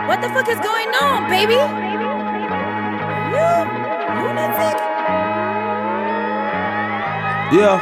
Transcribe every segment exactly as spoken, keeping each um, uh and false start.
What the fuck is going on, baby? You lunatic? Yeah.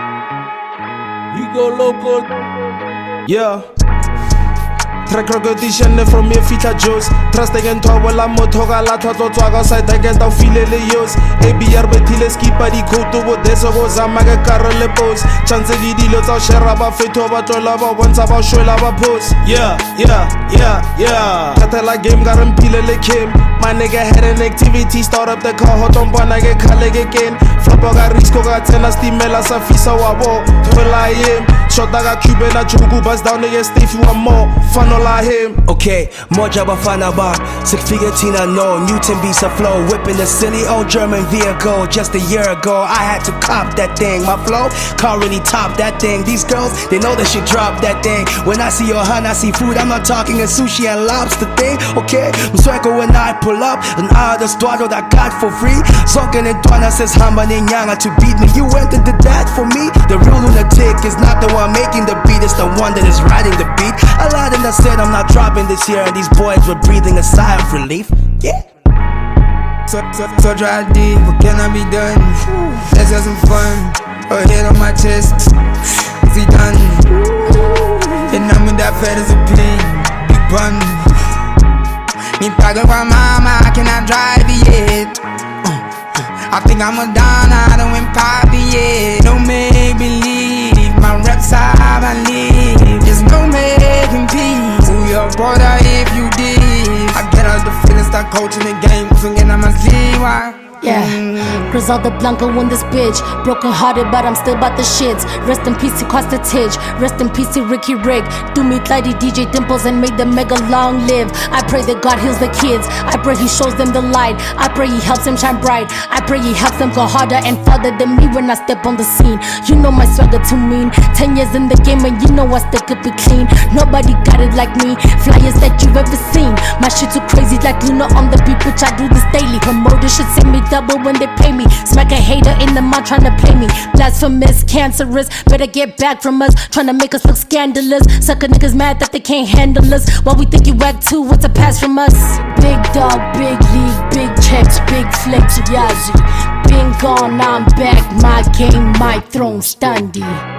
You go local. Yeah. Track record känner från mer fita juice. Trastegen tar väl amot hoga la ta to twaga sai taget av filele yos. A B R betile skipa di koto bo deso go zamaga karole pose. Chance di dilo tsa share ba fetho ba tola ba bontsha ba shwela ba pose. Yeah, yeah, yeah, yeah. Tatela game garam pilele kim. My nigga had an activity, start up the car, hot on bona get kaleg again. Flopper got risco got tenna stimela sa fisa wa bo. Twel I am. Shot daga Cuban na jugu buzz down nigga stay if you want more. Fun all I him. Okay, moja bafana ba. Six figure tina no. Newton beats a flow. Whipping the silly old German vehicle. Just a year ago, I had to cop that thing. My flow, car really top that thing. These girls, they know that she drop that thing. When I see your hand, I see food. I'm not talking a sushi and lobster thing. Okay, Msweko when I pull up, and all the stuado that got for free. Zonken and Dwana says Hamba Nyanga to beat me. You went and did that for me. The real lunatic is not the one making the beat, it's the one that is riding the beat. A lot of them said I'm not dropping this year, and these boys were breathing a sigh of relief. Yeah. So, so, so dry deep, what can I be done? Let's have some fun. A head on my chest, is he done? And I'm with that fat as a pin, big bun. Me pago pa mama, I cannot drive it yet. uh, I think I'm a don, I don't win poppy yet. Don't make believe, my reps I believe. Just no making peace. Who your brother if you did? I get out the feeling, start coaching the game. Swinging on my sleeve, why? Yeah, Griselda Blanco on this bitch. Broken hearted, but I'm still about the shits. Rest in peace to Costa Tidge. Rest in peace to Ricky Rick. Do me Lighty D J Dimples and make them mega long live. I pray that God heals the kids. I pray he shows them the light. I pray he helps them shine bright. I pray he helps them go harder and farther than me when I step on the scene. You know my swagger too mean. Ten years in the game and you know I still could be clean. Nobody got it like me. Flyers that you've ever seen. My shit too crazy like Luna on the beat, bitch. I do this daily. Promoters should send me double when they pay me. Smack a hater in the mouth trying to play me. Blasphemous, cancerous. Better get back from us. Trying to make us look scandalous. Sucker niggas mad that they can't handle us. While we think you whack too, what's a pass from us? Big dog, big league, big checks, big flex, Yazzie. Been gone, I'm back. My game, my throne, Stundy.